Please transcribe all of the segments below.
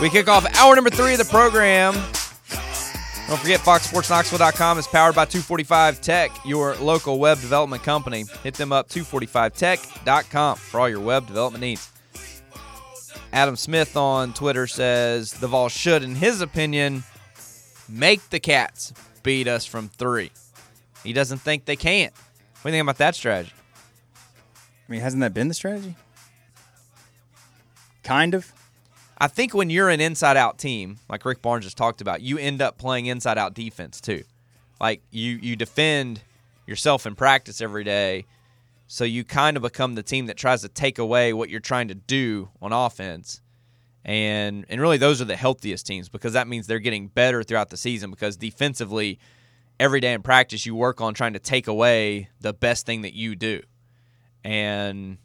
We kick off hour number 3 of the program. Don't forget, FoxSportsKnoxville.com is powered by 245 Tech, your local web development company. Hit them up, 245tech.com, for all your web development needs. Adam Smith on Twitter says the Vols should, in his opinion, make the Cats beat us from 3. He doesn't think they can. What do you think about that strategy? I mean, hasn't that been the strategy? Kind of. I think when you're an inside-out team, like Rick Barnes just talked about, you end up playing inside-out defense too. Like, you defend yourself in practice every day, so you kind of become the team that tries to take away what you're trying to do on offense. And really those are the healthiest teams, because that means they're getting better throughout the season, because defensively, every day in practice, you work on trying to take away the best thing that you do. And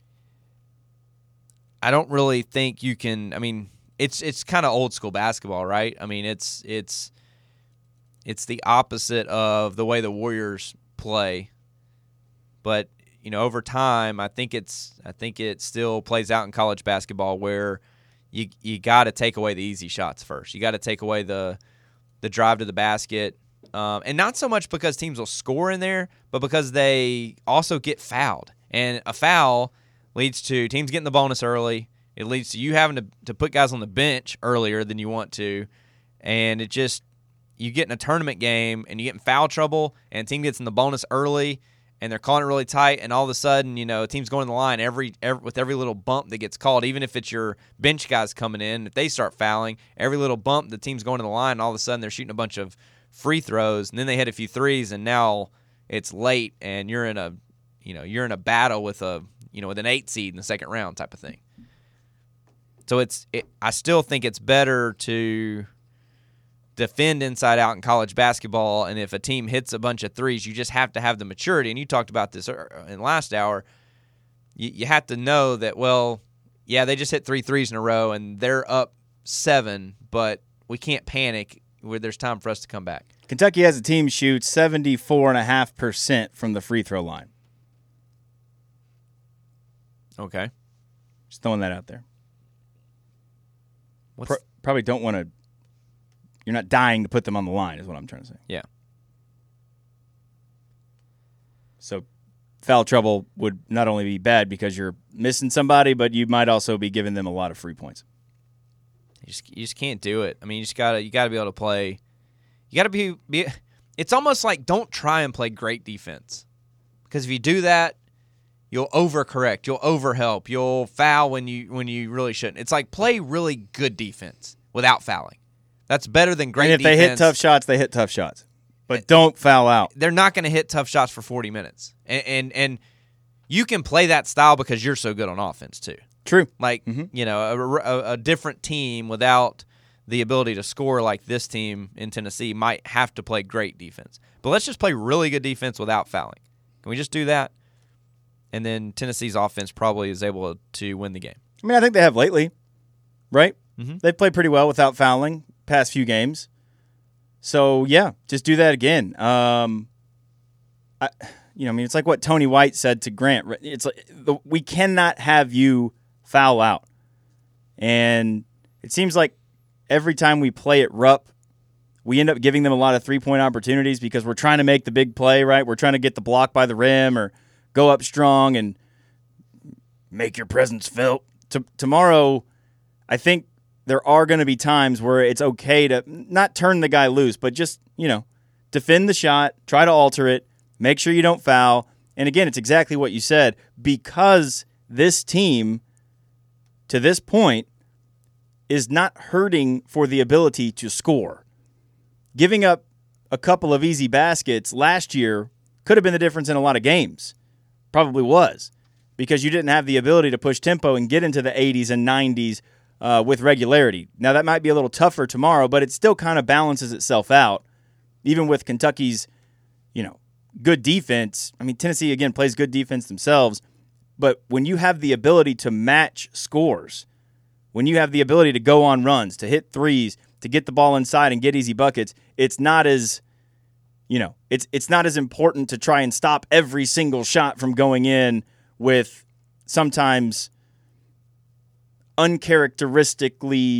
I don't really think you can. I mean, it's kind of old school basketball, right? I mean, it's the opposite of the way the Warriors play. But over time, I think it still plays out in college basketball where you got to take away the easy shots first. You got to take away the drive to the basket, and not so much because teams will score in there, but because they also get fouled, and a foul leads to teams getting the bonus early. It leads to you having to put guys on the bench earlier than you want to. And you get in a tournament game and you get in foul trouble, and a team gets in the bonus early and they're calling it really tight, and all of a sudden, a team's going to the line with every little bump that gets called, even if it's your bench guys coming in. If they start fouling, every little bump, the team's going to the line, and all of a sudden they're shooting a bunch of free throws, and then they hit a few threes, and now it's late and you're in a battle with with an 8 seed in the second round type of thing. So I still think it's better to defend inside out in college basketball, and if a team hits a bunch of threes, you just have to have the maturity. And you talked about this in last hour. You have to know that, well, yeah, they just hit 3 threes in a row and they're up 7, but we can't panic where there's time for us to come back. Kentucky as a team shoots 74.5% from the free throw line. Okay. Just throwing that out there. What's Probably don't want to. You're not dying to put them on the line, is what I'm trying to say. Yeah. So foul trouble would not only be bad because you're missing somebody, but you might also be giving them a lot of free points. You just can't do it. I mean, you gotta be able to play. You gotta be. It's almost like don't try and play great defense, because if you do that, you'll overcorrect, you'll overhelp, you'll foul when you really shouldn't. It's like play really good defense without fouling. That's better than great defense. And if they hit tough shots, they hit tough shots. But don't foul out. They're not going to hit tough shots for 40 minutes. And you can play that style because you're so good on offense too. True. Like, a different team without the ability to score like this team in Tennessee might have to play great defense. But let's just play really good defense without fouling. Can we just do that? And then Tennessee's offense probably is able to win the game. I mean, I think they have lately, right? Mm-hmm. They've played pretty well without fouling past few games. So, yeah, just do that again. It's like what Tony White said to Grant. It's like we cannot have you foul out. And it seems like every time we play at Rupp, we end up giving them a lot of three-point opportunities because we're trying to make the big play, right? We're trying to get the block by the rim or go up strong and make your presence felt. Tomorrow, I think there are going to be times where it's okay to not turn the guy loose, but just, defend the shot, try to alter it, make sure you don't foul. And again, it's exactly what you said, because this team, to this point, is not hurting for the ability to score. Giving up a couple of easy baskets last year could have been the difference in a lot of games. Probably was, because you didn't have the ability to push tempo and get into the 80s and 90s with regularity. Now, that might be a little tougher tomorrow, but it still kind of balances itself out. Even with Kentucky's, good defense. I mean, Tennessee, again, plays good defense themselves. But when you have the ability to match scores, when you have the ability to go on runs, to hit threes, to get the ball inside and get easy buckets, it's not as, it's not as important to try and stop every single shot from going in with sometimes uncharacteristically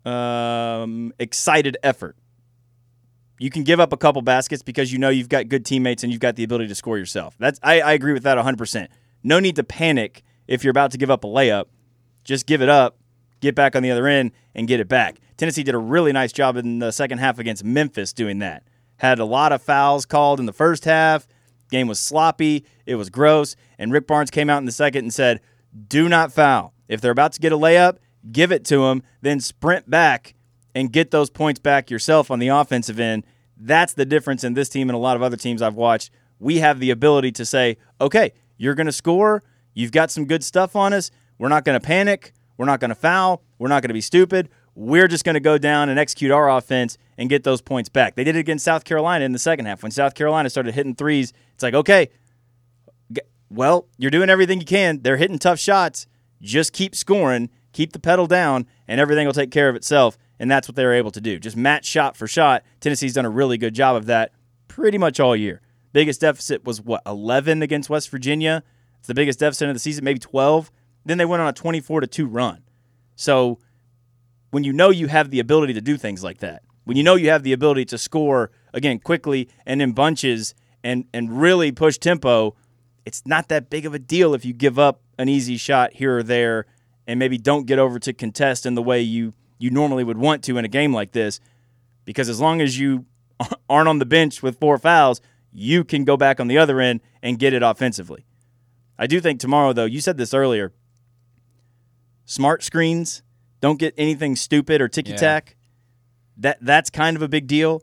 excited effort. You can give up a couple baskets because you know you've got good teammates and you've got the ability to score yourself. I agree with that 100%. No need to panic if you're about to give up a layup. Just give it up, get back on the other end, and get it back. Tennessee did a really nice job in the second half against Memphis doing that. Had a lot of fouls called in the first half. Game was sloppy. It was gross. And Rick Barnes came out in the second and said, do not foul. If they're about to get a layup, give it to them, then sprint back and get those points back yourself on the offensive end. That's the difference in this team and a lot of other teams I've watched. We have the ability to say, okay, you're going to score. You've got some good stuff on us. We're not going to panic. We're not going to foul. We're not going to be stupid. We're just going to go down and execute our offense and get those points back. They did it against South Carolina in the second half. When South Carolina started hitting threes, it's like, okay, well, you're doing everything you can. They're hitting tough shots. Just keep scoring, keep the pedal down, and everything will take care of itself. And that's what they were able to do. Just match shot for shot. Tennessee's done a really good job of that pretty much all year. Biggest deficit was, 11 against West Virginia? It's the biggest deficit of the season, maybe 12. Then they went on a 24-2 run. So when you know you have the ability to do things like that, when you know you have the ability to score, again, quickly and in bunches and really push tempo, it's not that big of a deal if you give up an easy shot here or there and maybe don't get over to contest in the way you normally would want to in a game like this, because as long as you aren't on the bench with 4 fouls, you can go back on the other end and get it offensively. I do think tomorrow, though, you said this earlier, smart screens, don't get anything stupid or ticky-tack. Yeah. That's kind of a big deal.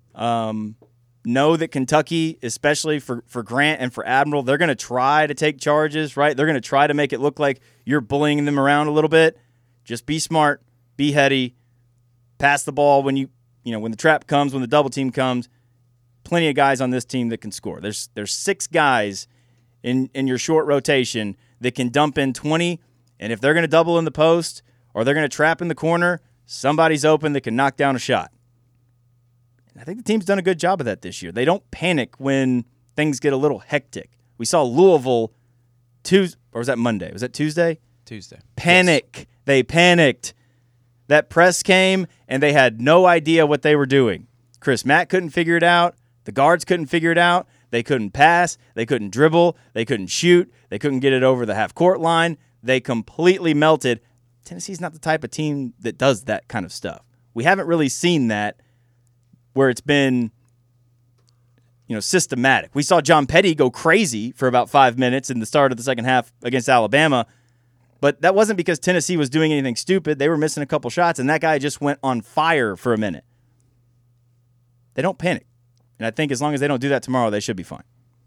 Know that Kentucky, especially for Grant and for Admiral, they're going to try to take charges, right? They're going to try to make it look like you're bullying them around a little bit. Just be smart, be heady, pass the ball when when the trap comes, when the double team comes. Plenty of guys on this team that can score. There's 6 guys in your short rotation that can dump in 20, and if they're going to double in the post or they're going to trap in the corner, somebody's open that can knock down a shot. And I think the team's done a good job of that this year. They don't panic when things get a little hectic. We saw Louisville Tuesday, or was that Monday? Was that Tuesday? Tuesday. Panic. Yes. They panicked. That press came, and they had no idea what they were doing. Chris Mack couldn't figure it out. The guards couldn't figure it out. They couldn't pass. They couldn't dribble. They couldn't shoot. They couldn't get it over the half-court line. They completely melted. Tennessee's not the type of team that does that kind of stuff. We haven't really seen that where it's been, systematic. We saw John Petty go crazy for about 5 minutes in the start of the second half against Alabama, but that wasn't because Tennessee was doing anything stupid. They were missing a couple shots, and that guy just went on fire for a minute. They don't panic. And I think as long as they don't do that tomorrow, they should be fine.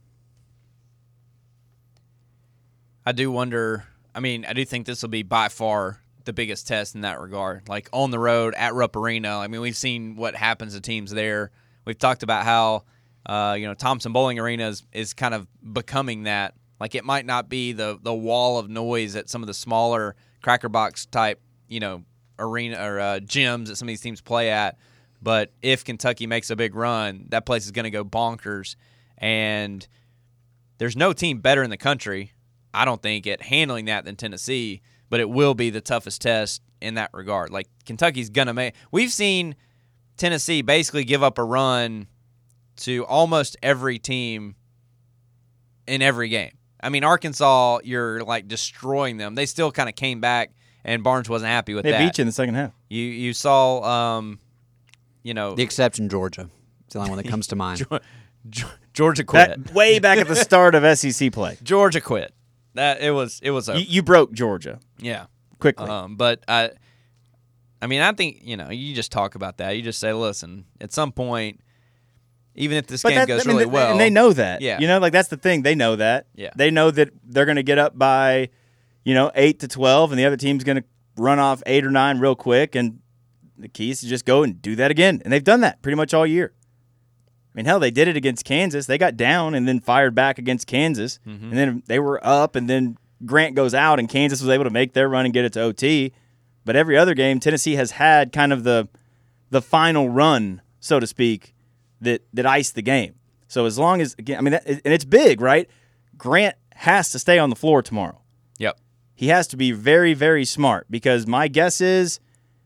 I do wonder, I do think this will be by far the biggest test in that regard. Like on the road at Rupp Arena, we've seen what happens to teams there. We've talked about how, Thompson Bowling Arena is kind of becoming that. Like it might not be the wall of noise at some of the smaller Cracker Box type, arena or gyms that some of these teams play at. But if Kentucky makes a big run, that place is going to go bonkers. And there's no team better in the country, I don't think, at handling that than Tennessee. But it will be the toughest test in that regard. Like, Kentucky's going to make – we've seen Tennessee basically give up a run to almost every team in every game. Arkansas, you're, destroying them. They still kind of came back, and Barnes wasn't happy with that. They beat you in the second half. You saw the exception, Georgia. It's the only one that comes to mind. Georgia quit. Way back at the start of SEC play. Georgia quit. That it was over. You broke Georgia. Yeah. Quickly. But I think, you just talk about that. You just say, listen, at some point, even if this game goes really well. And they know that. Yeah. That's the thing. They know that. Yeah. They know that they're going to get up by, 8-12, and the other team's going to run off 8 or 9 real quick, and the key is to just go and do that again. And they've done that pretty much all year. Hell, they did it against Kansas. They got down and then fired back against Kansas. Mm-hmm. And then they were up, and then Grant goes out, and Kansas was able to make their run and get it to OT. But every other game, Tennessee has had kind of the final run, so to speak, that iced the game. So as long as, again, and it's big, right? Grant has to stay on the floor tomorrow. Yep. He has to be very, very smart, because my guess is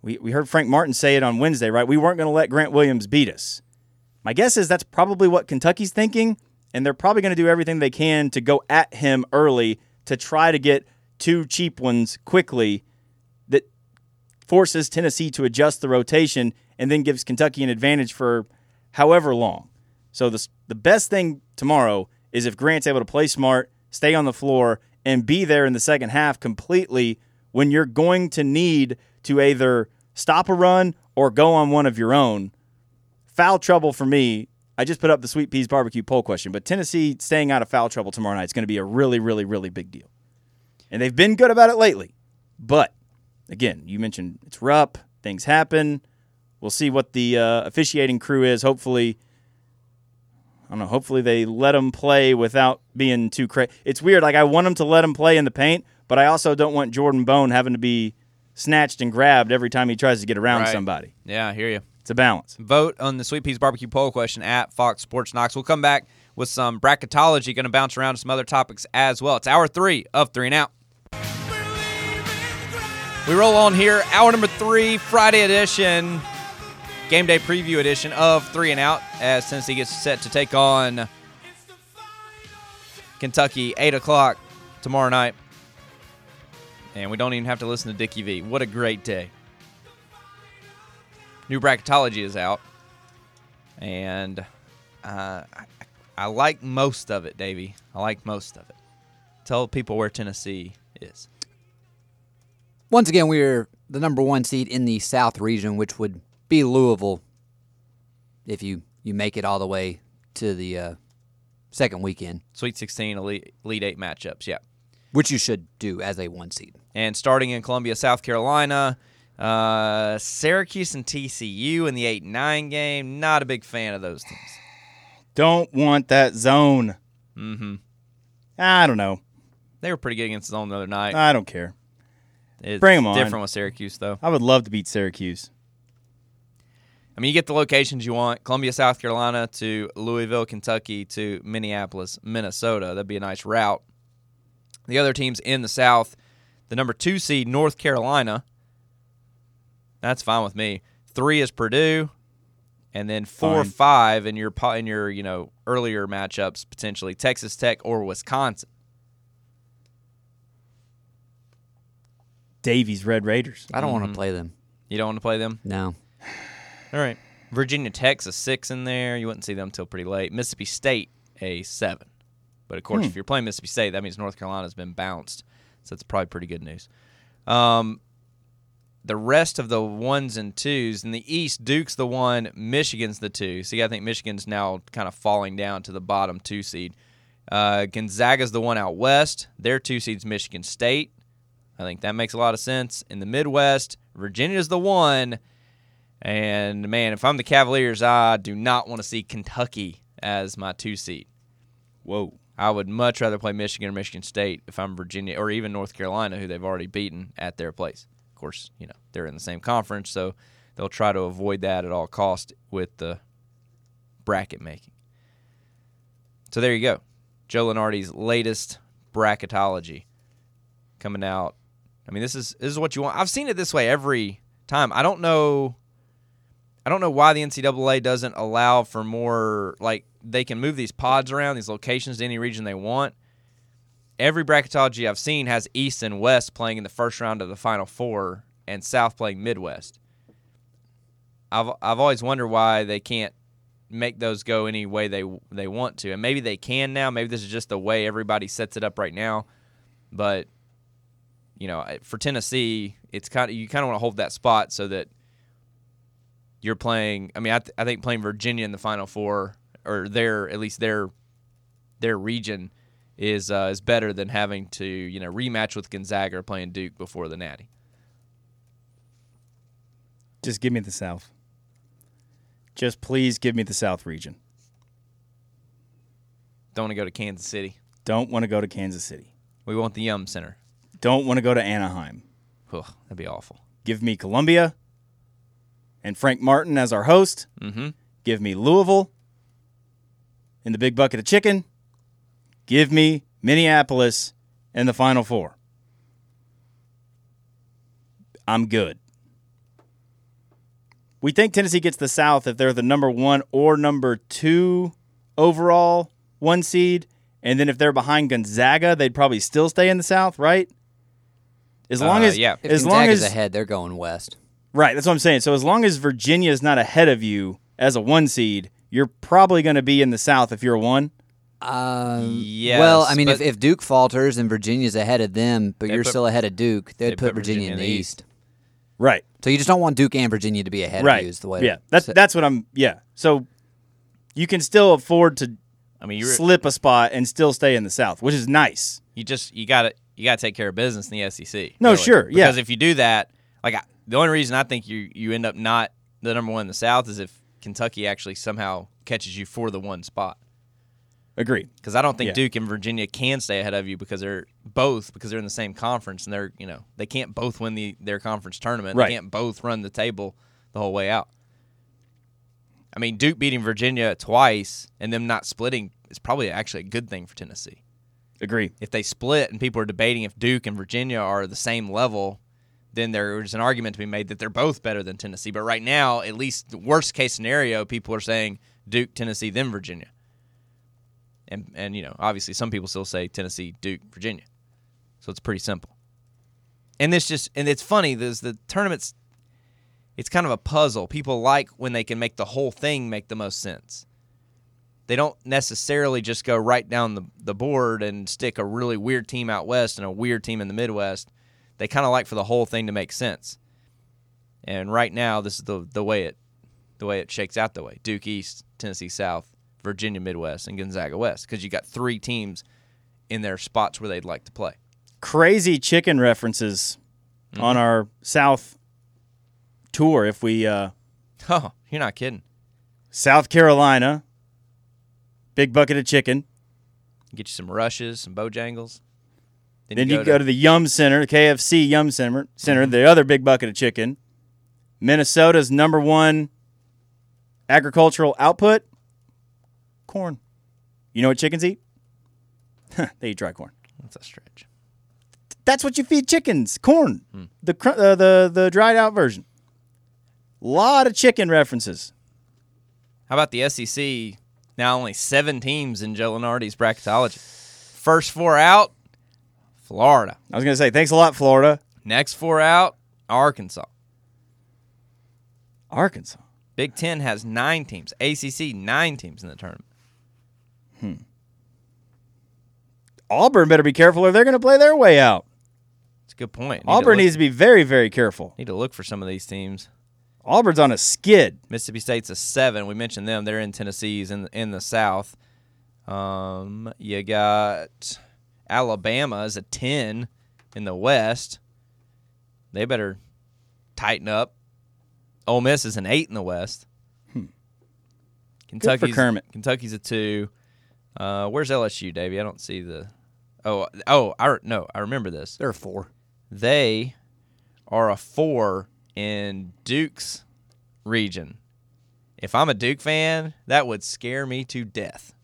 We heard Frank Martin say it on Wednesday, right? We weren't going to let Grant Williams beat us. My guess is that's probably what Kentucky's thinking, and they're probably going to do everything they can to go at him early to try to get 2 cheap ones quickly that forces Tennessee to adjust the rotation and then gives Kentucky an advantage for however long. So the best thing tomorrow is if Grant's able to play smart, stay on the floor, and be there in the second half completely when you're going to need to either stop a run or go on one of your own. Foul trouble for me, I just put up the Sweet Peas Barbecue poll question, but Tennessee staying out of foul trouble tomorrow night is going to be a really, really, really big deal. And they've been good about it lately. But, again, you mentioned it's Rupp, things happen. We'll see what the officiating crew is. Hopefully they let them play without being too crazy. It's weird. Like, I want them to let them play in the paint, but I also don't want Jordan Bone having to be snatched and grabbed every time he tries to get around somebody. Yeah, I hear you. It's a balance. Vote on the Sweet Peas Barbecue poll question at Fox Sports Knox. We'll come back with some bracketology, going to bounce around to some other topics as well. It's hour 3 of 3 and Out. We roll on here, hour number 3, Friday edition, game day preview edition of 3 and Out, as Tennessee gets set to take on Kentucky, 8 o'clock tomorrow night. And we don't even have to listen to Dickie V. What a great day. New bracketology is out. And I like most of it, Davey. I like most of it. Tell people where Tennessee is. Once again, we're the number 1 seed in the South region, which would be Louisville if you make it all the way to the second weekend. Sweet 16, Elite 8 matchups, yeah. Which you should do as a 1 seed. And starting in Columbia, South Carolina, Syracuse and TCU in the 8-9 game. Not a big fan of those teams. Don't want that zone. Mm-hmm. I don't know. They were pretty good against the zone the other night. I don't care. It's Bring them on. Different with Syracuse, though. I would love to beat Syracuse. I mean, you get the locations you want. Columbia, South Carolina to Louisville, Kentucky to Minneapolis, Minnesota. That'd be a nice route. The other teams in the South, the number 2 seed, North Carolina. That's fine with me. 3 is Purdue. And then 4, 5 in your earlier matchups, potentially Texas Tech or Wisconsin. Davies Red Raiders. I don't want to play them. You don't want to play them? No. All right. Virginia Tech's a 6 in there. You wouldn't see them until pretty late. Mississippi State, a 7. But, of course, if you're playing Mississippi State, that means North Carolina's been bounced. So it's probably pretty good news. The rest of the 1s and 2s, in the East, Duke's the 1, Michigan's the 2. So, I think Michigan's now kind of falling down to the bottom 2 seed. Gonzaga's the 1 out west. Their 2 seed's Michigan State. I think that makes a lot of sense. In the Midwest, Virginia's the 1. And, man, if I'm the Cavaliers, I do not want to see Kentucky as my 2 seed. Whoa. I would much rather play Michigan or Michigan State if I'm Virginia or even North Carolina, who they've already beaten at their place. Of course, they're in the same conference, so they'll try to avoid that at all costs with the bracket making. So there you go. Joe Lunardi's latest bracketology coming out. I mean, this is what you want. I've seen it this way every time. I don't know why the NCAA doesn't allow for more, like, they can move these pods around, these locations to any region they want. Every bracketology I've seen has East and West playing in the first round of the Final Four and South playing Midwest. I've always wondered why they can't make those go any way they want to. And maybe they can now. Maybe this is just the way everybody sets it up right now. But, for Tennessee, it's you kind of want to hold that spot so that you're playing. I mean, I think playing Virginia in the Final Four, or at least their region, is better than having to rematch with Gonzaga or playing Duke before the Natty. Just give me the South. Just please give me the South region. Don't want to go to Kansas City. Don't want to go to Kansas City. We want the Yum Center. Don't want to go to Anaheim. Ugh, that'd be awful. Give me Columbia and Frank Martin as our host. Mm-hmm. Give me Louisville in the big bucket of chicken. Give me Minneapolis in the Final Four. I'm good. we think Tennessee gets the South if they're the number 1 or number 2 overall 1 seed, and then if they're behind Gonzaga, they'd probably still stay in the South, right? As long as yeah. If as long Gonzaga's as ahead, they're going west. right, that's what I'm saying. So as long as Virginia is not ahead of you as a 1 seed, you're probably going to be in the South if you're a 1. Yes, Well, I mean, but if Duke falters and Virginia's ahead of them, but They you're put- still ahead of Duke, they'd they put Virginia in the East. Right. So you just don't want Duke and Virginia to be ahead of Right. you. Is the way. Yeah. to- That's what I'm. Yeah. So you can still afford to I mean, slip a spot and still stay in the South, which is nice. you got to take care of business in the SEC. No, really. sure, yeah. Because if you do that, the only reason I think you end up not the number 1 in the South is if Kentucky actually somehow catches you for the 1 spot. Agreed. Because I don't think Yeah. Duke and Virginia can stay ahead of you because they're in the same conference and they can't both win their conference tournament. Right. They can't both run the table the whole way out. I mean, Duke beating Virginia twice and them not splitting is probably actually a good thing for Tennessee. Agree. If they split and people are debating if Duke and Virginia are the same level, then there's an argument to be made that they're both better than Tennessee. But right now, at least the worst case scenario, people are saying Duke, Tennessee, then Virginia. And obviously some people still say Tennessee, Duke, Virginia. So it's pretty simple. And it's funny, the tournaments, it's kind of a puzzle. People like when they can make the whole thing make the most sense. They don't necessarily just go right down the board and stick a really weird team out west and a weird team in the Midwest. They kind of like for the whole thing to make sense. And right now, this is the way it shakes out. The way Duke East, Tennessee South, Virginia Midwest, and Gonzaga West, because you got 3 teams in their spots where they'd like to play. Crazy chicken references on our South tour. If we Oh, you're not kidding. South Carolina, big bucket of chicken. Get you some rushes, some Bojangles. Then you go to the Yum Center, KFC Yum Center, the other big bucket of chicken. Minnesota's number 1 agricultural output, corn. You know what chickens eat? They eat dry corn. That's a stretch. That's what you feed chickens, corn. The dried out version. Lot of chicken references. How about the SEC? Now only 7 teams in Joe Lunardi's bracketology. First 4 out, Florida. I was going to say, thanks a lot, Florida. Next 4 out, Arkansas. Arkansas. Big Ten has 9 teams. ACC, 9 teams in the tournament. Auburn better be careful or they're going to play their way out. It's a good point. Auburn needs to be very, very careful. Need to look for some of these teams. Auburn's on a skid. Mississippi State's a 7. We mentioned them. They're in Tennessee's in the South. You got Alabama as a 10 in the West. They better tighten up. Ole Miss is an 8 in the West. Good for Kermit. Kentucky's a 2. Where's LSU, Davey? I don't see the. I remember this. They're 4. They are a 4 in Duke's region. If I'm a Duke fan, that would scare me to death.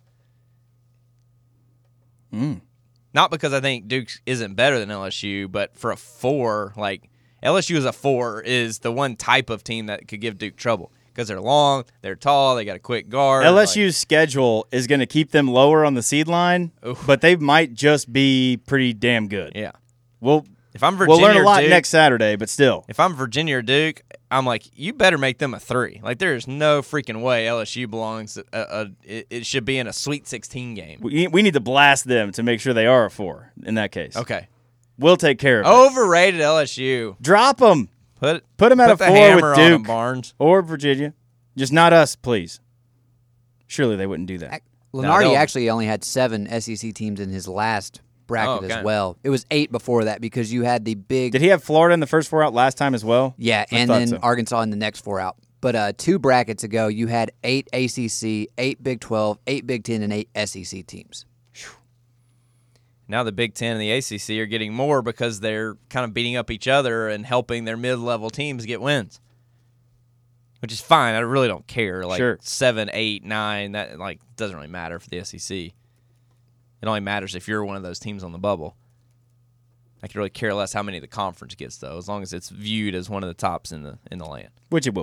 Not because I think Duke isn't better than LSU, but for a 4, like LSU as a 4 is the one type of team that could give Duke trouble because they're long, they're tall, they got a quick guard. LSU's schedule is going to keep them lower on the seed line, but they might just be pretty damn good. Yeah. If I'm Virginia, we'll learn a lot Duke, next Saturday, but still. If I'm Virginia or Duke, I'm like, you better make them a 3. Like, there's no freaking way LSU belongs. It should be in a Sweet 16 game. We need to blast them to make sure they are a 4 in that case. Okay. We'll take care of it. Overrated LSU. Drop them. Put them at a the 4 hammer with on 'em, Duke Barnes. or Virginia. Just not us, please. Surely they wouldn't do that. Lunardi they'll- actually only had 7 SEC teams in his last bracket okay. as well. It was 8 before that because you had the big. Did he have Florida in the first 4 out last time as well? Yeah, I and thought then so. Arkansas in the next 4 out. But 2 brackets ago, you had 8 ACC, 8 Big 12, 8 Big 10, and 8 SEC teams. Now the Big Ten and the ACC are getting more because they're kind of beating up each other and helping their mid-level teams get wins, which is fine. I really don't care. Like Sure. 7, 8, 9, that like doesn't really matter for the SEC. It only matters if you're one of those teams on the bubble. I could really care less how many the conference gets, though, as long as it's viewed as one of the tops in the land. Which it will be.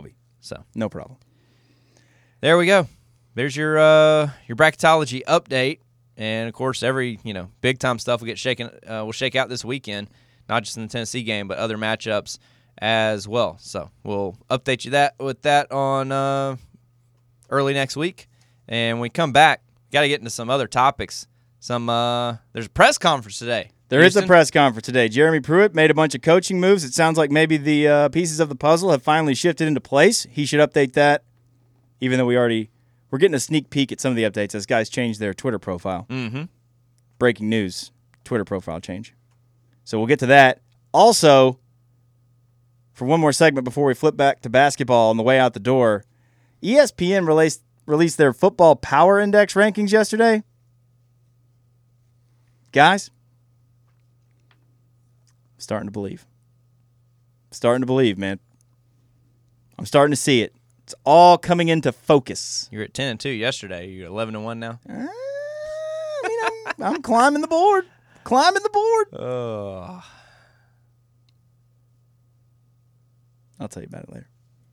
So No problem. there we go. There's your bracketology update, and of course, every big time stuff will get shaken. Will shake out this weekend, not just in the Tennessee game, but other matchups as well. So we'll update you with that on early next week, and when we come back, got to get into some other topics. There's a press conference today. There is a press conference today. Jeremy Pruitt made a bunch of coaching moves. It sounds like maybe the pieces of the puzzle have finally shifted into place. He should update that, even though we're getting a sneak peek at some of the updates as guys change their Twitter profile. Mm-hmm. Breaking news, Twitter profile change. So we'll get to that. Also, for one more segment before we flip back to basketball on the way out the door, ESPN released their football power index rankings yesterday. Guys, I'm starting to believe. Man. I'm starting to see it. It's all coming into focus. You were at 10-2 yesterday. You're 11-1 now. I'm climbing the board. I'll tell you about it later.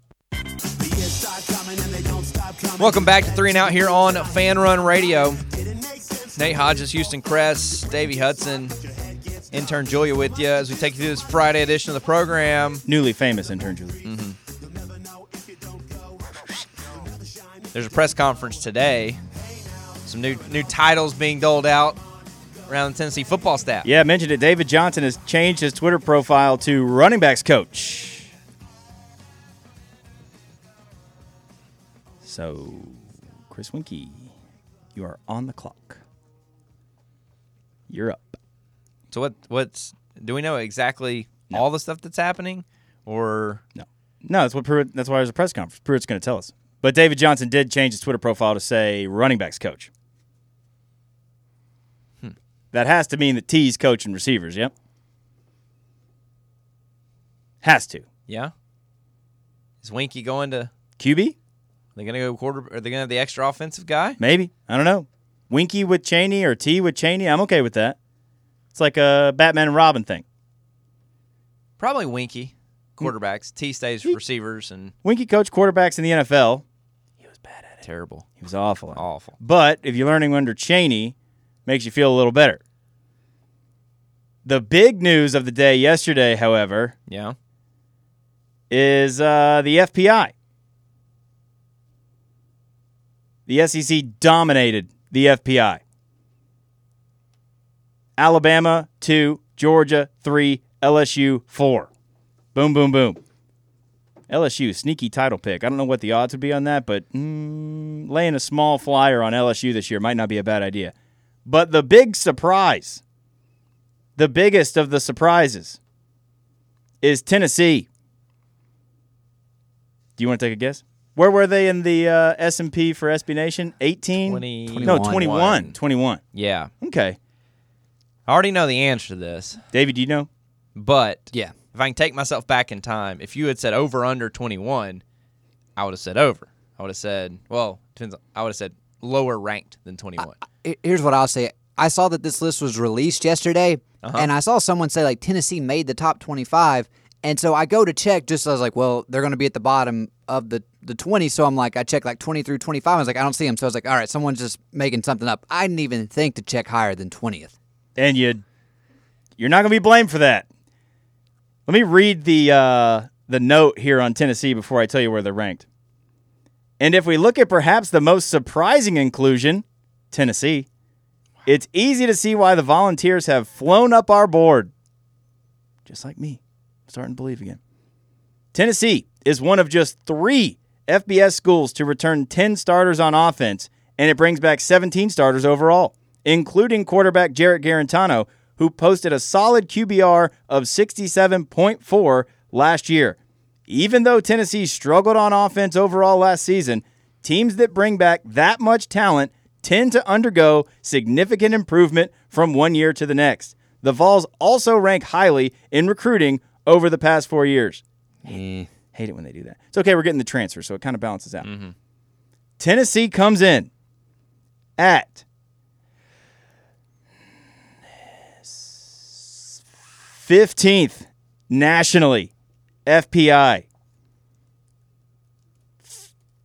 Welcome back to 3 and Out here on Fan Run Radio. Nate Hodges, Houston Cress, Davey Hudson, intern Julia with you as we take you through this Friday edition of the program. Newly famous intern Julia. Mm-hmm. There's a press conference today. Some new titles being doled out around the Tennessee football staff. Yeah, I mentioned it. David Johnson has changed his Twitter profile to running backs coach. So, Chris Winkie, you are on the clock. You're up. So do we know exactly all the stuff that's happening, or no? That's what Pruitt. That's why there's a press conference. Pruitt's going to tell us. But David Johnson did change his Twitter profile to say running backs coach. That has to mean that T's coaching receivers. Yep. Has to. Yeah. Is Winkie going to QB? Are they going to go quarter? Are they going to have the extra offensive guy? Maybe. I don't know. Winkie with Chaney or T with Chaney. I'm okay with that. It's like a Batman and Robin thing. Probably Winkie quarterbacks. T stays receivers, and Winkie coached quarterbacks in the NFL. He was bad at it. Terrible. He was awful. Awful. But if you're learning under Chaney, makes you feel a little better. The big news of the day yesterday, however, is the FPI. The SEC dominated the FPI. Alabama 2, Georgia 3, LSU 4. Boom, boom, boom. LSU, sneaky title pick. I don't know what the odds would be on that, but laying a small flyer on LSU this year might not be a bad idea. But the big surprise, the biggest of the surprises, is Tennessee. Do you want to take a guess? Where were they in the S&P for SB Nation? 18? 21. 21. Yeah. Okay. I already know the answer to this. David, do you know? But yeah, if I can take myself back in time, if you had said over under 21, I would have said over. I would have said, well, depends. I would have said lower ranked than 21. Here's what I'll say. I saw that this list was released yesterday, and I saw someone say, like, Tennessee made the top 25, and so I go to check just so I was like, well, they're going to be at the bottom of the 20, so I'm like, I checked like 20 through 25. I was like, I don't see them, so I was like, all right, someone's just making something up. I didn't even think to check higher than 20th. And you're not going to be blamed for that. Let me read the note here on Tennessee before I tell you where they're ranked. And if we look at perhaps the most surprising inclusion, Tennessee, it's easy to see why the Volunteers have flown up our board. Just like me. I'm starting to believe again. Tennessee is one of just 3 FBS schools to return 10 starters on offense, and it brings back 17 starters overall, including quarterback Jarrett Garantano, who posted a solid QBR of 67.4 last year. Even though Tennessee struggled on offense overall last season, teams that bring back that much talent tend to undergo significant improvement from one year to the next. The Vols also rank highly in recruiting over the past 4 years. Hate it when they do that. It's okay, we're getting the transfer, so it kind of balances out. Mm-hmm. Tennessee comes in at 15th nationally, FPI.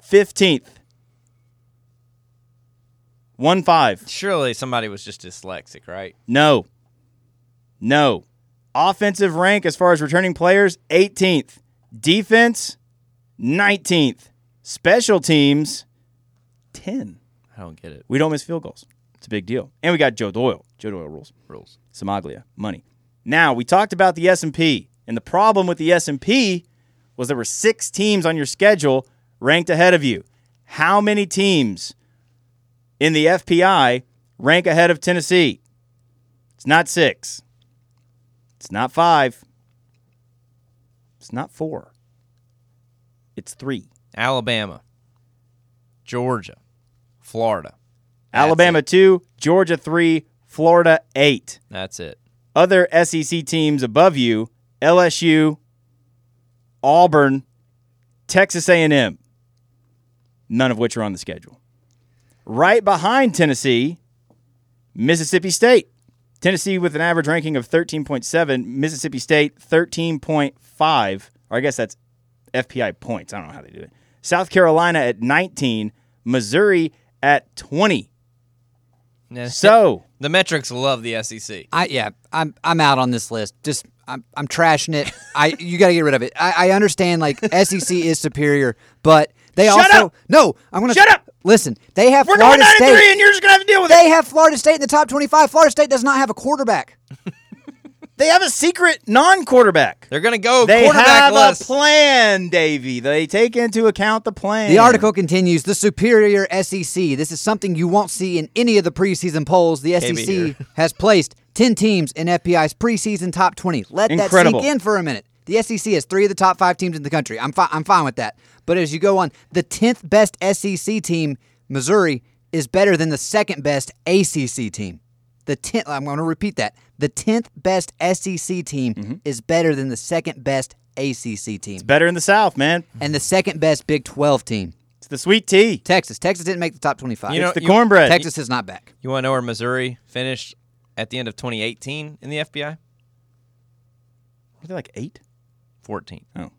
15th. 1-5. Surely somebody was just dyslexic, right? No. Offensive rank as far as returning players, 18th. Defense, 19th. Special teams, 10. I don't get it. We don't miss field goals. It's a big deal. And we got Joe Doyle. Joe Doyle rules. Samaglia, money. Now, we talked about the S&P. And the problem with the S&P was there were 6 teams on your schedule ranked ahead of you. How many teams in the FPI rank ahead of Tennessee? It's not 6. It's not 5. It's not 4. It's 3. Alabama, Georgia, Florida. Alabama 2, Georgia 3, Florida 8. That's it. Other SEC teams above you, LSU, Auburn, Texas A&M, none of which are on the schedule. Right behind Tennessee, Mississippi State. Tennessee with an average ranking of 13.7, Mississippi State 13.5, or I guess that's FPI points. I don't know how they do it. South Carolina at 19, Missouri at 20. So the metrics love the SEC. I'm out on this list. Just I'm trashing it. You got to get rid of it. I understand like SEC is superior, but they Shut also up! No, I'm gonna Shut up! Listen, they have we're Florida going 9-3, State. and you're just gonna have to deal with it. They have Florida State in the top 25. Florida State does not have a quarterback. They have a secret non-quarterback. They're going to go They quarterback have less. a plan, Davey. They take into account the plan. The article continues, the superior SEC. This is something you won't see in any of the preseason polls. The Can't be SEC here. has placed 10 teams in FPI's preseason top 20. Let Incredible. that sink in for a minute. The SEC has 3 of the top 5 teams in the country. I'm fine with that. But as you go on, the 10th best SEC team, Missouri, is better than the second best ACC team. I'm going to repeat that. The 10th best SEC team is better than the second best ACC team. It's better in the South, man. And the second best Big 12 team. It's the sweet tea. Texas. Texas didn't make the top 25. You know, It's the cornbread. Texas is not back. You want to know where Missouri finished at the end of 2018 in the FBI? Were they like 8? 14. Oh.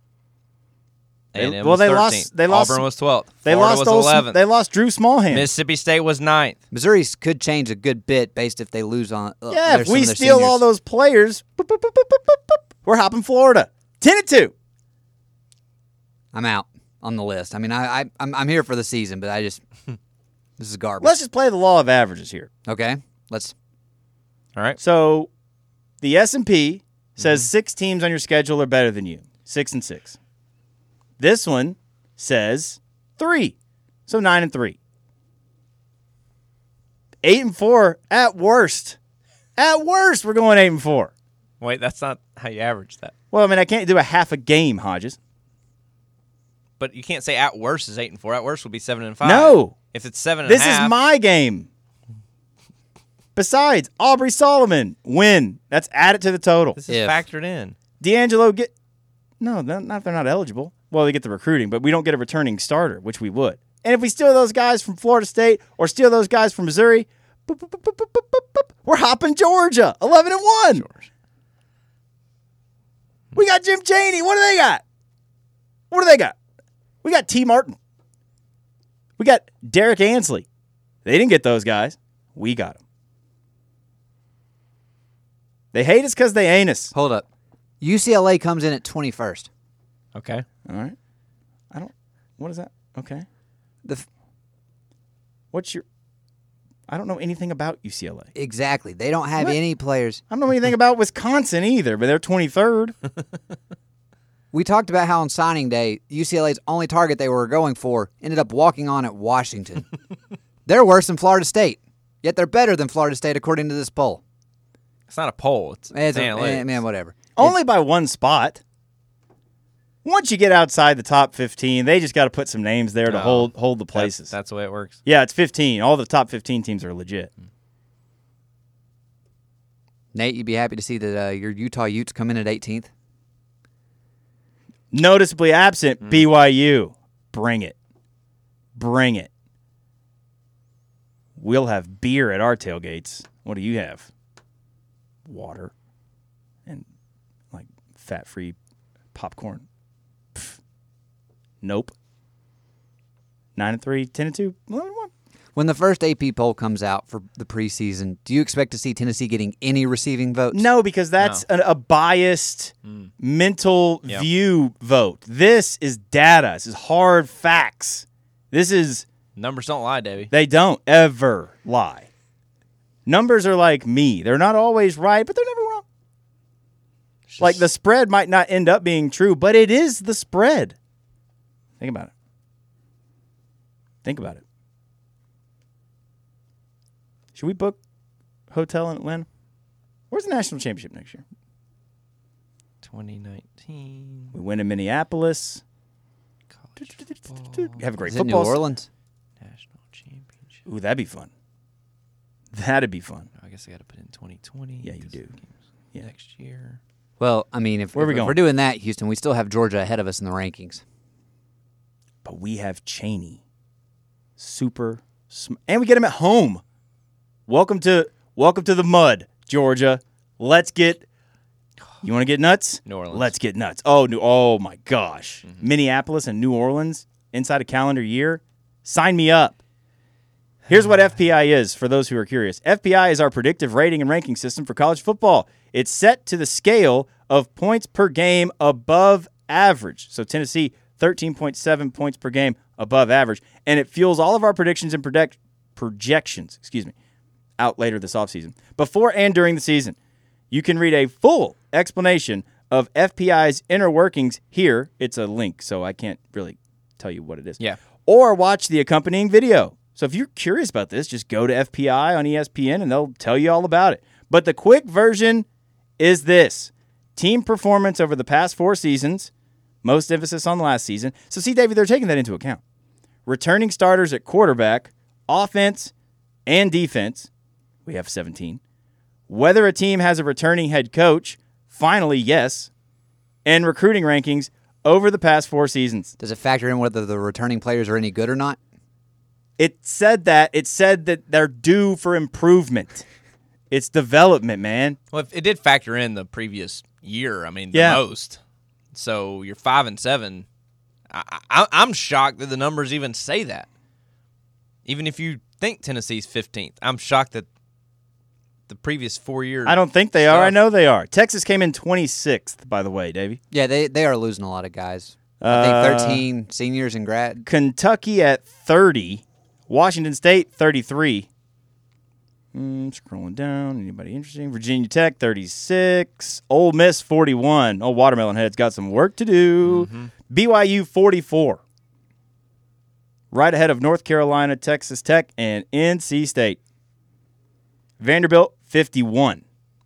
A&M Well, was they 13th. lost- they lost- Auburn was 12th. They Florida lost was those. 11th. They lost Drew Smallhand. Mississippi State was 9th. Missouri could change a good bit based if they lose on. Yeah, if some we of their steal seniors. all those players, boop, boop, boop, boop, boop, boop, boop, we're hopping Florida. 10-2. I'm out on the list. I mean, I'm here for the season, but this is garbage. Let's just play the law of averages here. Okay, let's. All right. So the S&P says 6 teams on your schedule are better than you. 6 and 6. This one says 3. So 9 and 3. 8 and 4 at worst. At worst, we're going 8 and 4. Wait, that's not how you average that. Well, I mean, I can't do a half a game, Hodges. But you can't say at worst is 8 and 4. At worst would be 7 and 5. No. If it's 7 and This a half, is my game. Besides, Aubrey Solomon, win. That's added to the total. this is If. factored in. D'Angelo get no, not if they're not eligible. Well, they get the recruiting, but we don't get a returning starter, which we would. And if we steal those guys from Florida State or steal those guys from Missouri, boop, boop, boop, boop, boop, boop, boop, boop, we're hopping Georgia, 11-1. George. We got Jim Chaney. What do they got? What do they got? We got T. Martin. We got Derek Ansley. They didn't get those guys. We got them. They hate us because they ain't us. Hold up. UCLA comes in at 21st. Okay. All right. What is that? Okay. The What's your, I don't know anything about UCLA. Exactly. They don't have What? any players. I don't know anything about Wisconsin either, but they're 23rd. We talked about how on signing day, UCLA's only target they were going for ended up walking on at Washington. They're worse than Florida State, yet they're better than Florida State according to this poll. It's not a poll. It's analytics. Man, whatever. Only by one spot. Once you get outside the top 15, they just got to put some names there to No. hold the places. That's the way it works. Yeah, it's 15. All the top 15 teams are legit. Nate, you'd be happy to see that your Utah Utes come in at 18th. Noticeably absent, BYU. Bring it. Bring it. We'll have beer at our tailgates. What do you have? Water. And, like, fat-free popcorn. Pff. Nope. 9-3, 10-2, 11-1. When the first AP poll comes out for the preseason, do you expect to see Tennessee getting any receiving votes? No, because that's a biased mental view vote. This is data. This is hard facts. This is... Numbers don't lie, Davey. They don't ever lie. Numbers are like me. They're not always right, but they're never wrong. Like the spread might not end up being true, but it is the spread. Think about it. Think about it. Should we book a hotel in Atlanta? Where's the national championship next year? 2019. We win in Minneapolis. College football. Have a great Is it football. New Orleans? National championship. Ooh, that'd be fun. That'd be fun. I guess I got to put in 2020. Yeah, you 'cause do. the game's Yeah. Next year. Well, I mean, if Where are we if going? we're doing that, Houston, we still have Georgia ahead of us in the rankings. But we have Cheney. And we get him at home. Welcome to the mud, Georgia. Let's get... You want to get nuts? New Orleans. Let's get nuts. Oh my gosh. Minneapolis and New Orleans inside a calendar year? Sign me up. Here's what FPI is, for those who are curious. FPI is our predictive rating and ranking system for college football. It's set to the scale of points per game above average. So Tennessee, 13.7 points per game above average. And it fuels all of our predictions and projections, out later this offseason. Before and during the season, you can read a full explanation of FPI's inner workings here. It's a link, so I can't really tell you what it is. Yeah. Or watch the accompanying video. So if you're curious about this, just go to FPI on ESPN and they'll tell you all about it. But the quick version is this. Team performance over the past 4 seasons, most emphasis on last season. So see, David, they're taking that into account. Returning starters at quarterback, offense, and defense. We have 17. Whether a team has a returning head coach, finally, yes. And recruiting rankings over the past 4 seasons. Does it factor in whether the returning players are any good or not? It said that they're due for improvement. It's development, man. Well, it did factor in the previous year. I mean, the Yeah. most. So you're 5-7. I'm shocked that the numbers even say that. Even if you think Tennessee's 15th, I'm shocked that the previous 4 years. I don't think they are. I stuff. know they are. Texas came in 26th, by the way, Davey. Yeah, they are losing a lot of guys. I think 13 seniors and grad. Kentucky at 30. Washington State, 33. Scrolling down. Anybody interesting? Virginia Tech, 36. Ole Miss, 41. Old Watermelon Head's got some work to do. BYU, 44. Right ahead of North Carolina, Texas Tech, and NC State. Vanderbilt, 51.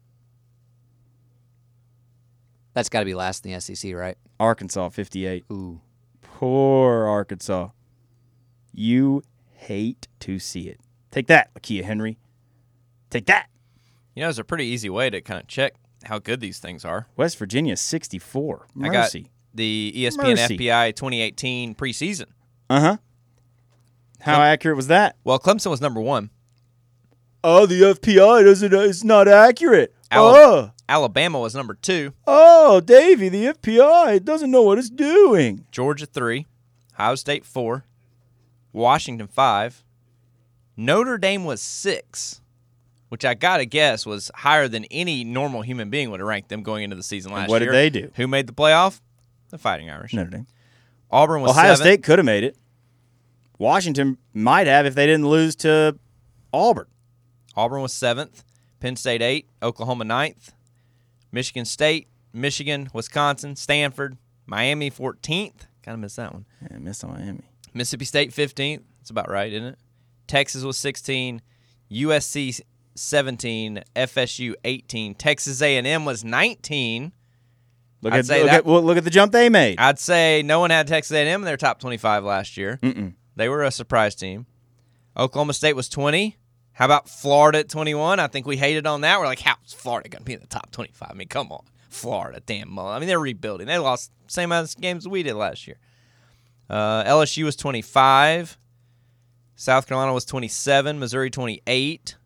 That's got to be last in the SEC, right? Arkansas, 58. Ooh. Poor Arkansas. You hate to see it. Take that, Lakia Henry. Take that. You know, there's a pretty easy way to kind of check how good these things are. West Virginia, 64. Mercy. I got the ESPN Mercy. FPI 2018 preseason. Uh-huh. How accurate was that? Well, Clemson was number 1. Oh, the FPI it's not accurate. Alabama was number 2. Oh, Davey, the FPI doesn't know what it's doing. Georgia 3. Ohio State 4. Washington 5. Notre Dame was 6, which I got to guess was higher than any normal human being would have ranked them going into the season last year. What did they do? Who made the playoff? The Fighting Irish. Notre Dame. Auburn was Ohio 7. State could have made it. Washington might have if they didn't lose to Auburn. Auburn was 7th. Penn State 8. Oklahoma 9th. Michigan State, Michigan, Wisconsin, Stanford, Miami 14th. Kind of missed that one. Yeah, missed on Miami. Mississippi State 15th. That's about right, isn't it? Texas was 16. USC 17. FSU 18. Texas A&M was 19. Look I'd at say look at the jump they made. I'd say no one had Texas A&M in their top 25 last year. Mm-mm. They were a surprise team. Oklahoma State was 20. How about Florida at 21? I think we hated on that. We're like, how's Florida going to be in the top 25? I mean, come on. Florida, damn Mullen. I mean, they're rebuilding. They lost the same amount of games we did last year. LSU was 25. South Carolina was 27. Missouri 28.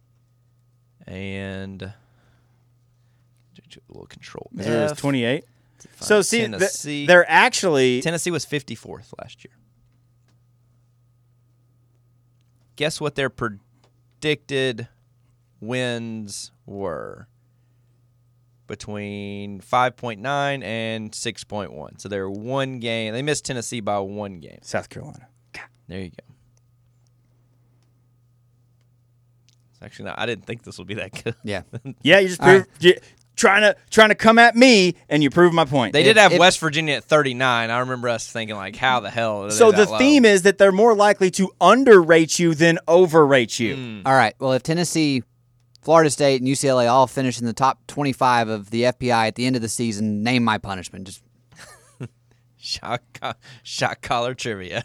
And a little control Missouri was F. 28. So, see, Tennessee. they're actually... Tennessee was 54th last year. guess what their predicted wins were? Between 5.9 and 6.1. So they're one game. They missed Tennessee by one game. South Carolina. There you go. It's actually not. I didn't think this would be that good. Yeah. Yeah, you just All right. trying to come at me, and you prove my point. They did have West Virginia at 39. I remember us thinking, like, how the hell? Are they So that the low? theme is that they're more likely to underrate you than overrate you. All right. Well, if Tennessee, Florida State, and UCLA all finish in the top 25 of the FPI at the end of the season, name my punishment. Just shot collar trivia.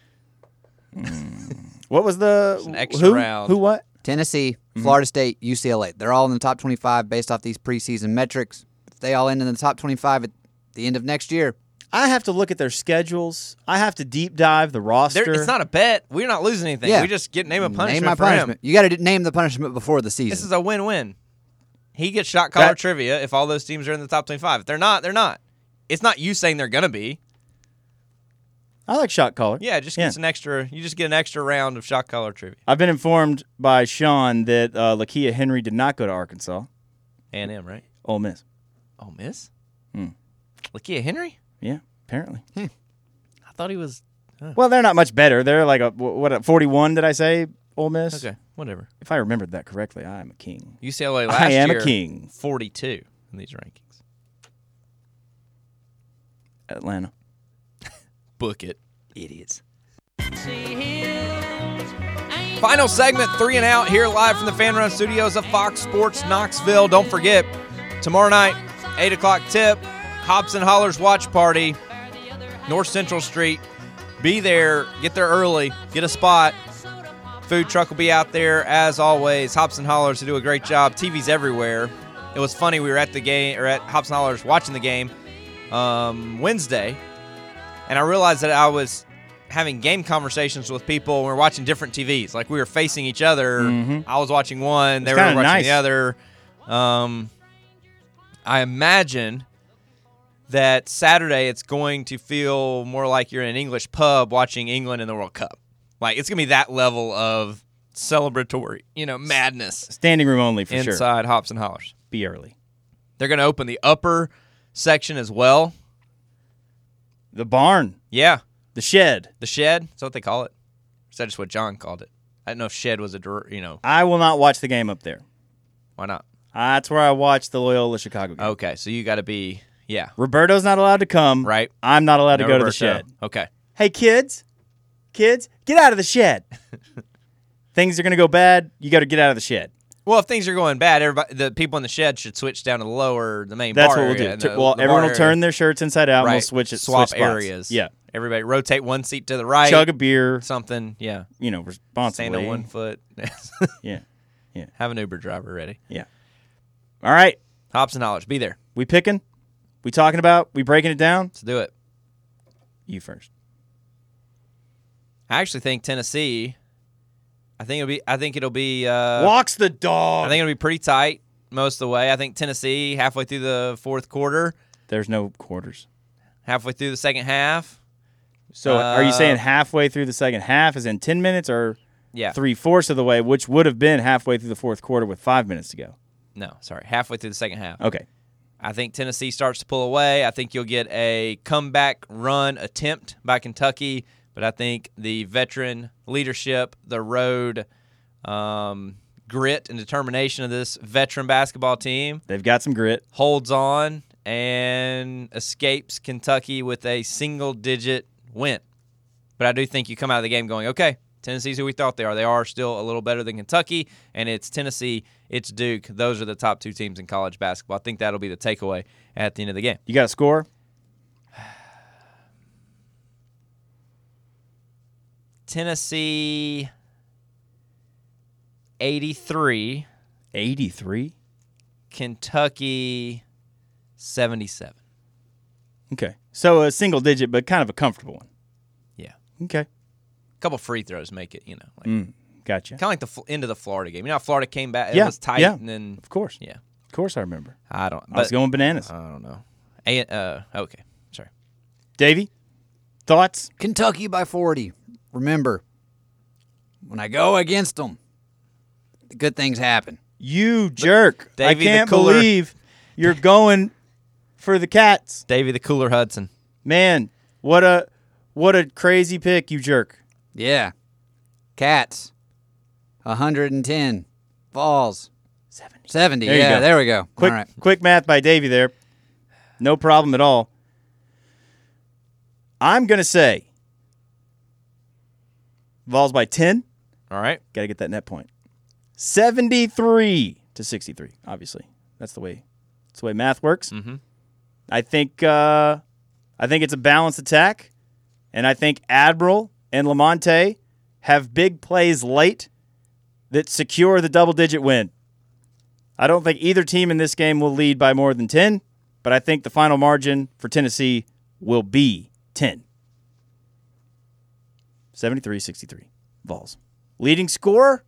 What was the an extra who? round. Who what? Tennessee, Florida State, UCLA. They're all in the top 25 based off these preseason metrics. If they all end in the top 25 at the end of next year, I have to look at their schedules. I have to deep dive the roster. It's not a bet. We're not losing anything. Yeah. We just name a punishment name my for punishment. him. You got to name the punishment before the season. This is a win-win. He gets shot collar trivia if all those teams are in the top 25. If they're not, they're not. It's not you saying they're going to be. I like shot caller. Yeah, just gets an extra. You just get an extra round of shot collar trivia. I've been informed by Sean that Lakia Henry did not go to Arkansas. A&M, right? Ole Miss. Oh, Miss? Lakia Henry? Yeah, apparently. I thought he was. Well, they're not much better. They're like a 41, did I say, Ole Miss? Okay, whatever. If I remembered that correctly, I am a king. UCLA last I am year, a king. 42 in these rankings. Atlanta. Book it, idiots. Final segment, 3 and Out, here live from the Fan Run Studios of Fox Sports Knoxville. Don't forget, tomorrow night, 8 o'clock tip, Hops and Hollers watch party, North Central Street. Be there, get there early, get a spot. Food truck will be out there as always. Hops and Hollers do a great job. TV's everywhere. It was funny, we were at the game, or at Hops and Hollers watching the game Wednesday, and I realized that I was having game conversations with people and we were watching different TVs. Like we were facing each other. I was watching one, they were watching nice. the other. I imagine that Saturday it's going to feel more like you're in an English pub watching England in the World Cup. Like it's going to be that level of celebratory, madness. Standing room only for sure. Inside Hops and Hollers. Be early. They're going to open the upper section as well. The barn. Yeah. The shed. The shed. That's what they call it. Is that just what John called it? I didn't know if shed was I will not watch the game up there. Why not? That's where I watch the Loyola Chicago game. Okay, so you got to be, Roberto's not allowed to come. right. I'm not allowed to No go to the Roberto. shed. Okay. Hey, kids, get out of the shed. Things are going to go bad. You got to get out of the shed. Well, if things are going bad, the people in the shed should switch down to the main That's bar what we'll area, do. and Well, the everyone bar will turn area. their shirts inside out, and Right. we'll switch it. Swap switch spots. areas. Yeah. Everybody rotate one seat to the right. Chug a beer. something. Yeah. Responsibly. Stand on one foot. Yeah. Have an Uber driver ready. Yeah. All right. Hops and Hollers. Be there. We picking? We talking about? We breaking it down? Let's do it. You first. I actually think Tennessee. I think it'll be. Walks the dog. I think it'll be pretty tight most of the way. I think Tennessee halfway through the fourth quarter, There's no quarters. halfway through the second half. So are you saying halfway through the second half is in 10 minutes or Yeah. 3/4 of the way, which would have been halfway through the fourth quarter with 5 minutes to go? No, sorry, halfway through the second half. Okay. I think Tennessee starts to pull away. I think you'll get a comeback run attempt by Kentucky, but I think the veteran leadership, the road grit and determination of this veteran basketball team They've got some grit. holds on and escapes Kentucky with a single-digit win. But I do think you come out of the game going, okay, Tennessee's who we thought they are. They are still a little better than Kentucky, and it's Tennessee, it's Duke. Those are the top two teams in college basketball. I think that'll be the takeaway at the end of the game. You got a score? Tennessee 83, 83? Kentucky 77. Okay. So a single digit, but kind of a comfortable one. Yeah. Okay. A couple free throws make it, like Gotcha. kind of like the end of the Florida game. You know how Florida came back? Yeah, It was tight, yeah. and then Of course. yeah. Of course I remember. I don't. I was But going bananas. I don't know. Okay, sorry. Davey, thoughts? Kentucky by 40. Remember, when I go against them, good things happen. You jerk. Davey the I can't Cooler. believe you're going for the Cats. Davey the Cooler Hudson. Man, what a crazy pick, you jerk. Yeah. Cats. 110. Falls. 70. There you Yeah, go. there we go. Quick, All right. quick math by Davey there. No problem at all. I'm going to say Vols by 10. All right. Got to get that net point. 73-63, obviously. That's the way math works. Mm-hmm. I think it's a balanced attack, and I think Admiral and Lamonte have big plays late that secure the double-digit win. I don't think either team in this game will lead by more than 10, but I think the final margin for Tennessee will be 10. 73-63, Vols. Leading scorer?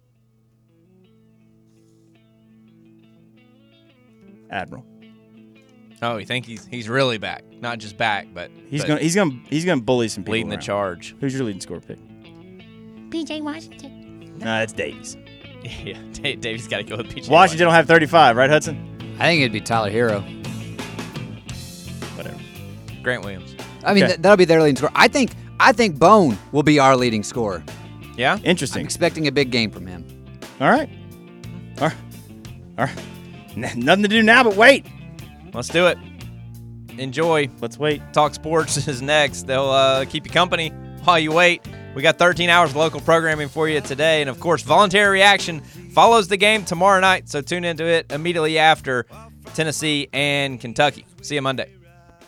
Admiral. Oh, you think he's really back? Not just back, but He's gonna bully some people. leading the around. charge. Who's your leading scorer pick? PJ Washington. Nah, that's Davies. Yeah, Davey's got to go with PJ. Washington don't have 35, right, Hudson? I think it'd be Tyler Hero. Whatever. Grant Williams. I mean, Okay. that'll be their leading scorer. I think Bone will be our leading scorer. Yeah. I'm Interesting. expecting a big game from him. All right. All right. Nothing to do now but wait. Let's do it. Enjoy. Let's wait. Talk Sports is next. They'll keep you company while you wait. We got 13 hours of local programming for you today. And, of course, Voluntary Reaction follows the game tomorrow night. So tune into it immediately after Tennessee and Kentucky. See you Monday.